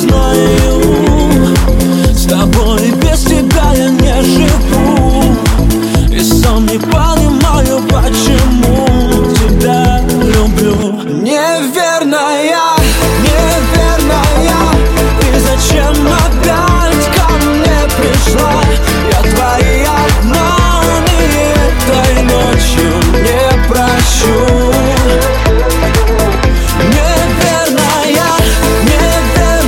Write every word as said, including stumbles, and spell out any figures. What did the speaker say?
знаю, с тобой без тебя я не живу. И сам не понимаю, почему.